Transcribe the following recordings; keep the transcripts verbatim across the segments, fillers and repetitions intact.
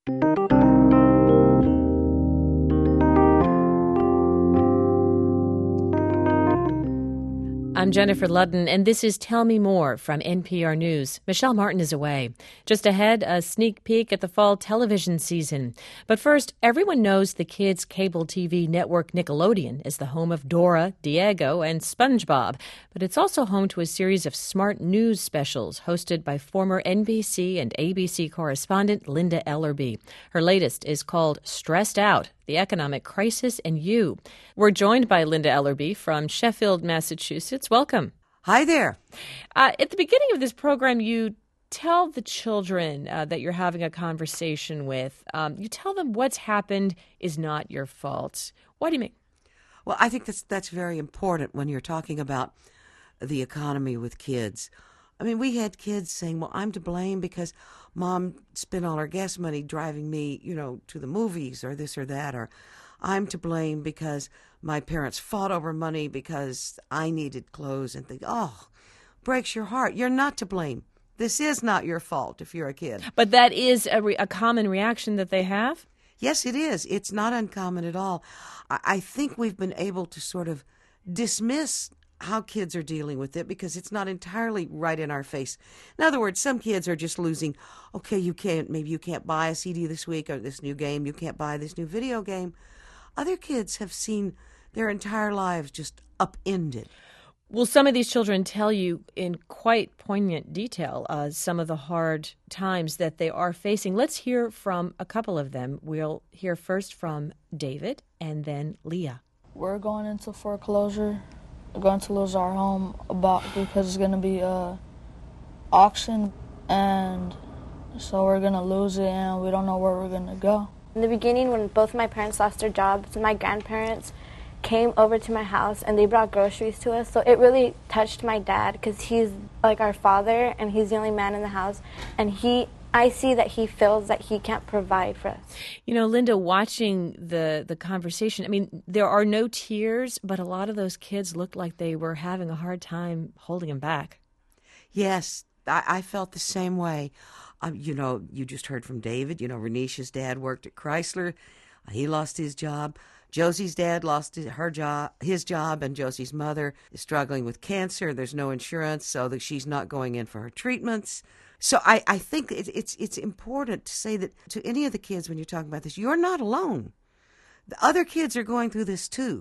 I'm Jennifer Ludden, and this is Tell Me More from N P R News. Michelle Martin is away. Just ahead, a sneak peek at the fall television season. But first, everyone knows the kids' cable T V network Nickelodeon is the home of Dora, Diego, and SpongeBob. But it's also home to a series of smart news specials hosted by former N B C and A B C correspondent Linda Ellerbee. Her latest is called Stressed Out: The Economic Crisis and You. We're joined by Linda Ellerbee from Sheffield, Massachusetts. Welcome. Hi there. Uh, at the beginning of this program, you tell the children uh, that you're having a conversation with, um, you tell them what's happened is not your fault. Why do you mean? Well, I think that's that's very important when you're talking about the economy with kids. I mean, we had kids saying, well, I'm to blame because Mom spent all her gas money driving me, you know, to the movies or this or that, or I'm to blame because my parents fought over money because I needed clothes, and think, oh, breaks your heart. You're not to blame. This is not your fault if you're a kid. But that is a, re- a common reaction that they have? Yes, it is. It's not uncommon at all. I, I think we've been able to sort of dismiss how kids are dealing with it because it's not entirely right in our face. In other words, some kids are just losing, okay, you can't, maybe you can't buy a C D this week or this new game, you can't buy this new video game. Other kids have seen their entire lives just upended. Well, some of these children tell you in quite poignant detail uh, some of the hard times that they are facing. Let's hear from a couple of them. We'll hear first from David and then Leah. We're going into foreclosure. We're going to lose our home about because it's going to be a auction, and so we're going to lose it, and we don't know where we're going to go. In the beginning, when both my parents lost their jobs, my grandparents came over to my house and they brought groceries to us. So it really touched my dad because he's like our father and he's the only man in the house. And he, I see that he feels that he can't provide for us. You know, Linda, watching the, the conversation, I mean, there are no tears, but a lot of those kids looked like they were having a hard time holding them back. Yes, I, I felt the same way. Um, you know, you just heard from David. You know, Renisha's dad worked at Chrysler. Uh, he lost his job. Josie's dad lost his, her job, his job, and Josie's mother is struggling with cancer. There's no insurance, so that she's not going in for her treatments. So I, I think it, it's it's important to say that to any of the kids when you're talking about this, you're not alone. The other kids are going through this too.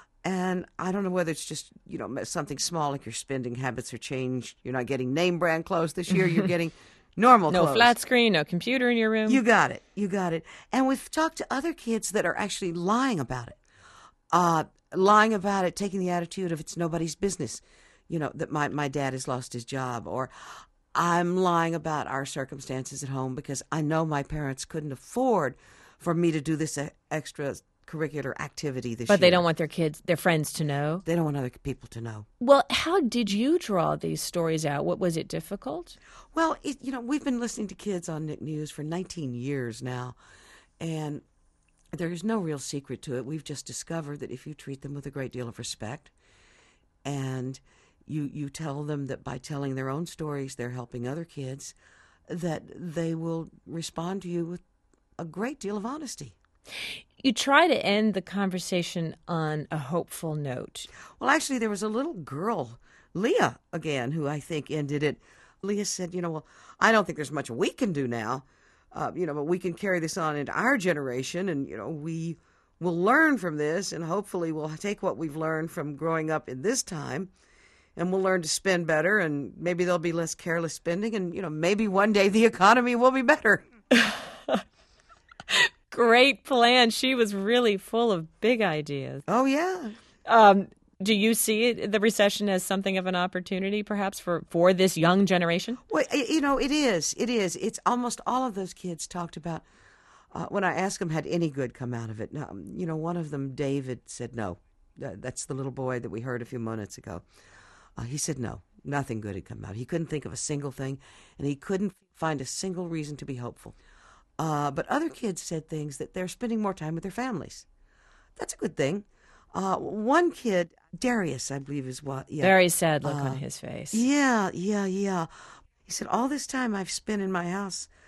And I don't know whether it's just, you know, something small like your spending habits are changed. You're not getting name brand clothes this year. You're getting normal no clothes. No flat screen, no computer in your room. You got it. You got it. And we've talked to other kids that are actually lying about it. Uh, lying about it, taking the attitude of it's nobody's business, you know, that my, my dad has lost his job. Or I'm lying about our circumstances at home because I know my parents couldn't afford for me to do this extra curricular activity this but year. But they don't want their kids, their friends to know? They don't want other people to know. Well, how did you draw these stories out? What was it difficult? Well, it, you know, we've been listening to kids on Nick News for nineteen years now, and there's no real secret to it. We've just discovered that if you treat them with a great deal of respect and you you tell them that by telling their own stories they're helping other kids, that they will respond to you with a great deal of honesty. You try to end the conversation on a hopeful note. Well, actually, there was a little girl, Leah, again, who I think ended it. Leah said, you know, well, I don't think there's much we can do now, uh, you know, but we can carry this on into our generation, and, you know, we will learn from this, and hopefully we'll take what we've learned from growing up in this time, and we'll learn to spend better, and maybe there'll be less careless spending, and, you know, maybe one day the economy will be better. Great plan. She was really full of big ideas. Oh, yeah. Um, do you see it, the recession as something of an opportunity, perhaps, for, for this young generation? Well, you know, it is. It is. It's almost all of those kids talked about, uh, when I asked them, had any good come out of it. Now, you know, one of them, David, said no. Uh, that's the little boy that we heard a few minutes ago. Uh, he said no, nothing good had come out. He couldn't think of a single thing, and he couldn't find a single reason to be hopeful. Uh, but other kids said things that they're spending more time with their families. That's a good thing. Uh, one kid, Darius, I believe is what. Yeah. Very sad look uh, on his face. Yeah, yeah, yeah. He said, all this time I've spent in my house,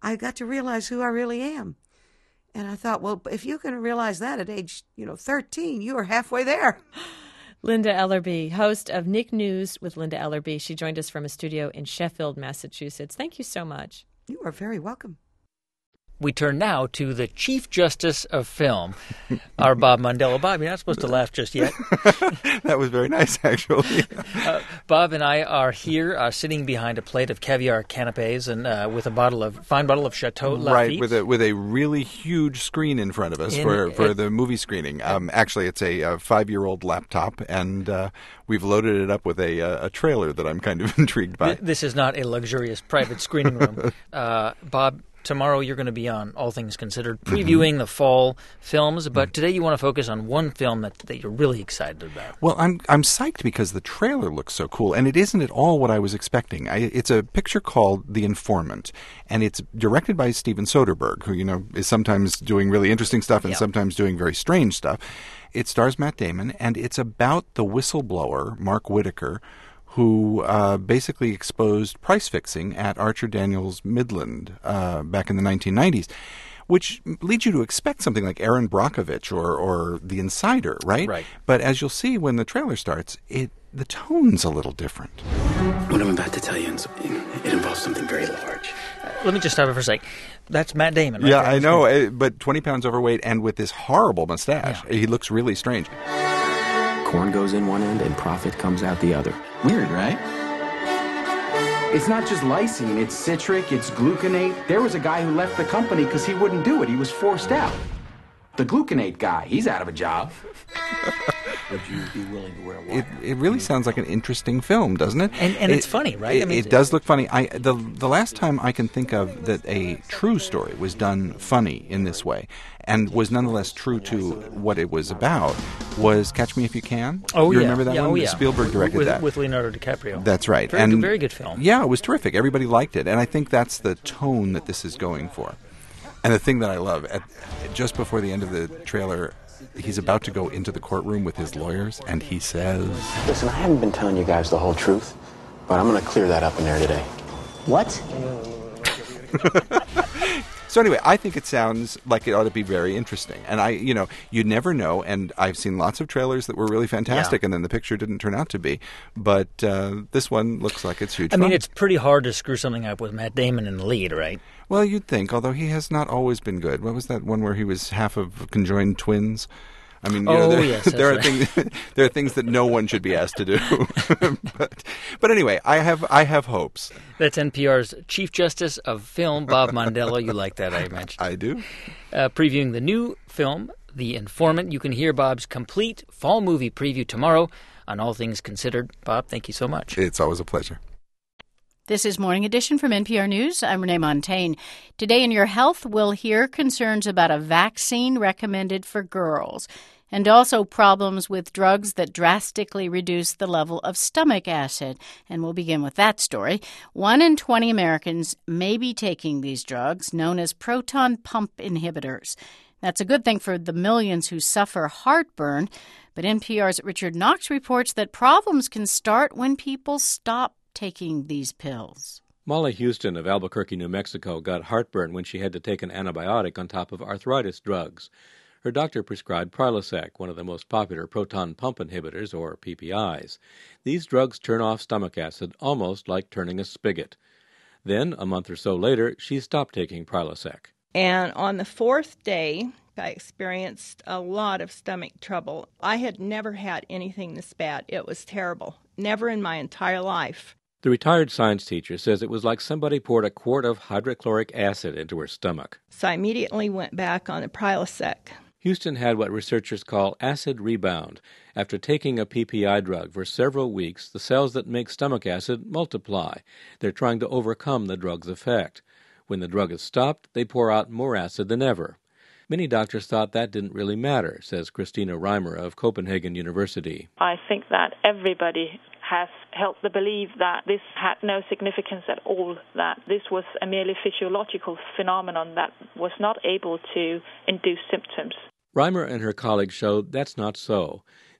I got to realize who I really am. And I thought, well, if you can realize that at age, you know, thirteen, you are halfway there. Linda Ellerbee, host of Nick News with Linda Ellerbee. She joined us from a studio in Sheffield, Massachusetts. Thank you so much. You are very welcome. We turn now to the Chief Justice of Film, our Bob Mondello. Bob, you're not supposed to laugh just yet. That was very nice, actually. uh, Bob and I are here uh, sitting behind a plate of caviar canapes and uh, with a bottle of fine bottle of Chateau Lafite. Right, with a with a really huge screen in front of us in, for, for it, the movie screening. Um, actually, it's a, a five-year-old laptop, and uh, we've loaded it up with a, a trailer that I'm kind of intrigued by. This is not a luxurious private screening room. uh, Bob, tomorrow you're going to be on All Things Considered, previewing mm-hmm. the fall films, but today you want to focus on one film that, that you're really excited about. Well, I'm I'm psyched because the trailer looks so cool, and it isn't at all what I was expecting. I, it's a picture called The Informant, and it's directed by Steven Soderbergh, who, you know, is sometimes doing really interesting stuff and yeah. sometimes doing very strange stuff. It stars Matt Damon, and it's about the whistleblower, Mark Whitaker, who uh, basically exposed price fixing at Archer Daniels Midland uh, back in the nineteen nineties, which leads you to expect something like Aaron Brockovich or, or The Insider, right? Right. But as you'll see when the trailer starts, it the tone's a little different. What I'm about to tell you, it involves something very large. Let me just stop it for a sec. That's Matt Damon, right? Yeah, I know, but twenty pounds overweight and with this horrible mustache. Yeah. He looks really strange. Corn goes in one end and profit comes out the other. Weird, right? It's not just lysine, it's citric, it's gluconate. There was a guy who left the company because he wouldn't do it. He was forced out. The gluconate guy, he's out of a job. Would you be willing to wear a wire? It, it really sounds like an interesting film, doesn't it? And, and it, it's funny, right? It, I mean, it does look funny. I the the last time I can think of that a true story was done funny in this way and was nonetheless true to what it was about was Catch Me If You Can. Oh, you yeah. remember that yeah, one? Oh, yeah. Spielberg directed with, that. With Leonardo DiCaprio. That's right. Very, and good, very good film. Yeah, it was terrific. Everybody liked it. And I think that's the tone that this is going for. And the thing that I love, at, just before the end of the trailer, he's about to go into the courtroom with his lawyers, and he says, Listen, I haven't been telling you guys the whole truth, but I'm going to clear that up in there today. What? So anyway, I think it sounds like it ought to be very interesting. And I, you know, you never know. And I've seen lots of trailers that were really fantastic, yeah. and then the picture didn't turn out to be. But uh, this one looks like it's huge I fun. mean, it's pretty hard to screw something up with Matt Damon in the lead, right? Well, you'd think, although he has not always been good. What was that one where he was half of conjoined twins? I mean, you oh, know, there, yes, there are right. things there are things that no one should be asked to do. but, but anyway, I have I have hopes. That's N P R's Chief Justice of Film, Bob Mondello. You like that, I imagine. I do. Uh, previewing the new film, The Informant. You can hear Bob's complete fall movie preview tomorrow on All Things Considered. Bob, thank you so much. It's always a pleasure. This is Morning Edition from N P R News. I'm Renee Montaigne. Today in Your Health, we'll hear concerns about a vaccine recommended for girls and also problems with drugs that drastically reduce the level of stomach acid. And we'll begin with that story. One in twenty Americans may be taking these drugs, known as proton pump inhibitors. That's a good thing for the millions who suffer heartburn. But N P R's Richard Knox reports that problems can start when people stop taking these pills. Molly Houston of Albuquerque, New Mexico, got heartburn when she had to take an antibiotic on top of arthritis drugs. Her doctor prescribed Prilosec, one of the most popular proton pump inhibitors, or P P Is. These drugs turn off stomach acid almost like turning a spigot. Then, a month or so later, she stopped taking Prilosec. And on the fourth day, I experienced a lot of stomach trouble. I had never had anything this bad. It was terrible. Never in my entire life. The retired science teacher says it was like somebody poured a quart of hydrochloric acid into her stomach. So I immediately went back on the Prilosec. Houston had what researchers call acid rebound. After taking a P P I drug for several weeks, the cells that make stomach acid multiply. They're trying to overcome the drug's effect. When the drug is stopped, they pour out more acid than ever. Many doctors thought that didn't really matter, says Christina Reimer of Copenhagen University. I think that everybody has held the belief that this had no significance at all, that this was a merely physiological phenomenon that was not able to induce symptoms. Reimer and her colleagues showed that's not so.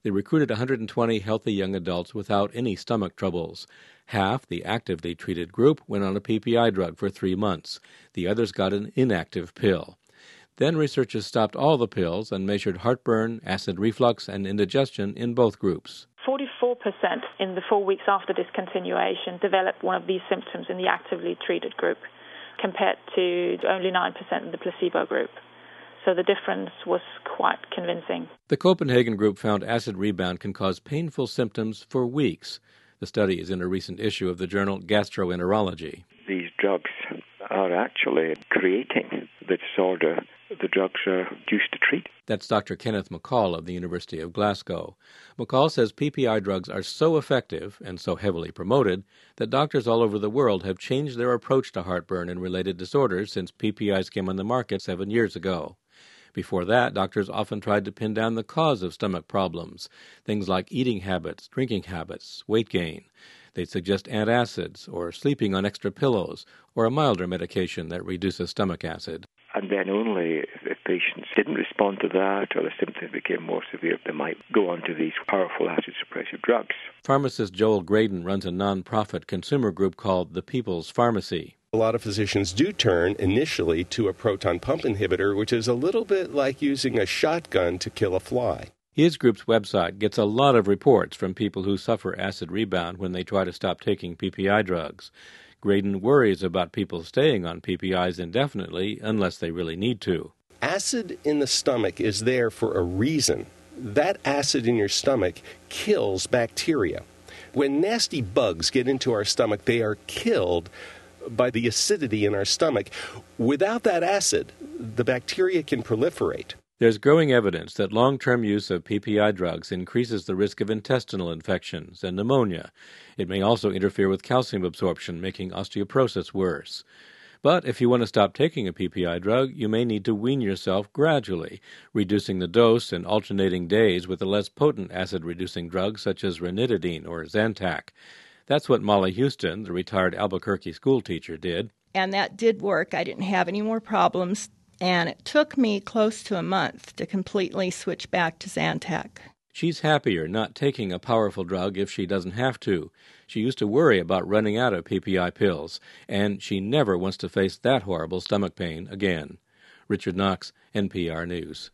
They recruited one hundred twenty healthy young adults without any stomach troubles. Half, the actively treated group, went on a P P I drug for three months. The others got an inactive pill. Then researchers stopped all the pills and measured heartburn, acid reflux, and indigestion in both groups. forty-four percent in the four weeks after discontinuation developed one of these symptoms in the actively treated group, compared to only nine percent in the placebo group. So the difference was quite convincing. The Copenhagen group found acid rebound can cause painful symptoms for weeks. The study is in a recent issue of the journal Gastroenterology. These drugs are actually creating the disorder the drugs are used to treat. That's Doctor Kenneth McCall of the University of Glasgow. McCall says P P I drugs are so effective and so heavily promoted that doctors all over the world have changed their approach to heartburn and related disorders since P P Is came on the market seven years ago. Before that, doctors often tried to pin down the cause of stomach problems, things like eating habits, drinking habits, weight gain. They'd suggest antacids or sleeping on extra pillows or a milder medication that reduces stomach acid. And then only if patients didn't respond to that or the symptoms became more severe, they might go on to these powerful acid suppressive drugs. Pharmacist Joel Graydon runs a non-profit consumer group called the People's Pharmacy. A lot of physicians do turn initially to a proton pump inhibitor, which is a little bit like using a shotgun to kill a fly. His group's website gets a lot of reports from people who suffer acid rebound when they try to stop taking P P I drugs. Graydon worries about people staying on P P Is indefinitely unless they really need to. Acid in the stomach is there for a reason. That acid in your stomach kills bacteria. When nasty bugs get into our stomach, they are killed by the acidity in our stomach. Without that acid, the bacteria can proliferate. There's growing evidence that long-term use of P P I drugs increases the risk of intestinal infections and pneumonia. It may also interfere with calcium absorption, making osteoporosis worse. But if you want to stop taking a P P I drug, you may need to wean yourself gradually, reducing the dose and alternating days with a less potent acid-reducing drug such as ranitidine or Zantac. That's what Molly Houston, the retired Albuquerque schoolteacher, did. And that did work. I didn't have any more problems. And it took me close to a month to completely switch back to Zantac. She's happier not taking a powerful drug if she doesn't have to. She used to worry about running out of P P I pills, and she never wants to face that horrible stomach pain again. Richard Knox, N P R News.